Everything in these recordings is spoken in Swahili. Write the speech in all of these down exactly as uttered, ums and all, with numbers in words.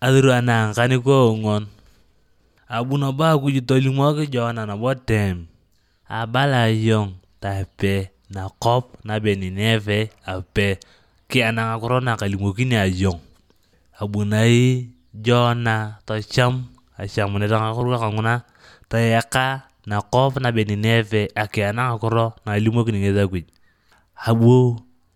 adhiru anang kani ko ngon. Abuna ba kujitolimwaki Jona nabo tem. Abala yong tape na kop na be Nineve ape ki anang akoro na kalimokini ayong. Abunai Jona tocham asham ne tanga akoro kanguna tayaka na kop na be Nineve aki anang akoro na kalimokini ngeza kuj. Abu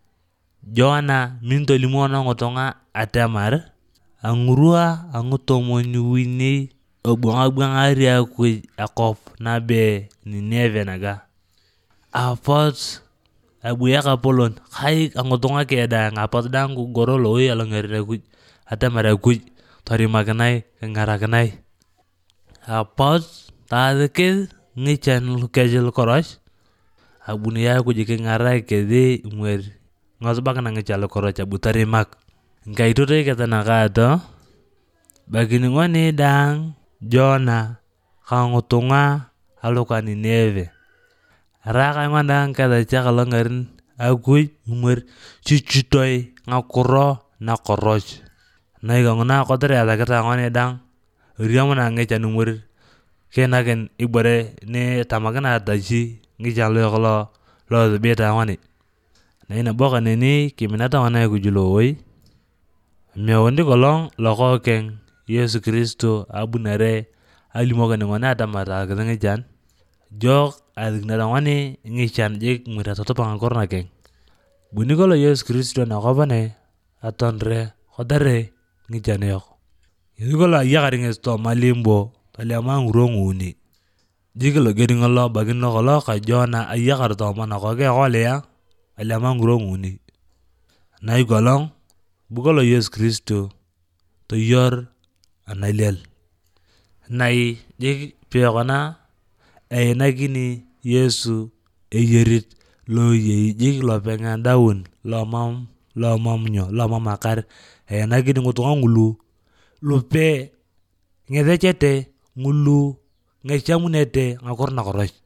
Jona mintolimono ngotonga atamar angurua angutomoni wini obonga bwangari akuj akop na be Nineve naga. Apot abu yaka polon kai angotonga keda ngapot dangu gorolo oi alangari kuj atamar akuj torimakinai ngarakinai. Apot tadike ngichan lukejel koroch abuni ya kuj kingarai kedi mwer ngosbak na ngichal koroch abu torimak. Ngaitoto ketanakato bagini ngoni dang Jona kangutunga aluka Nineve. Raka ngondang kata chakalo ngarin akuj mwer chuchutoi ngakuro na koroch. Naiga nguna kotere atakita ngoni dang riamuna ngichan mwer kenaken ibore ni tamakina atachi ngichan loyokolo lo thibita ngoni. Na ina boka nini kiminata ngona kujulo oi. Mewundi kolong lokokeng Yesu Kristo abunare alimokini ngoni atamar akita ngichan. Jok adiknata ngoni ngichan jik mwer atotopa ngakoro nakeng. Buni kolo Yesu Kristo nakopane atonre kotere ngichan yok. Yesu kolo ayakar nges tomalimbo toliama nguro nguni. Jik logeri ngolo bagini lokolo ka Jona ayakar toma nakoke kolia toliama nguro nguni. Nai kolong bukolo Yesu Kristo toyor analiel. Nai jik peyokona einakini Yesu eyerit loyei jik lopengan daun lomam lomam nyo lomam akar einakini ngutunga ngulu lupe ngethechete ngulu ngechamunete ngakoro nakoroch.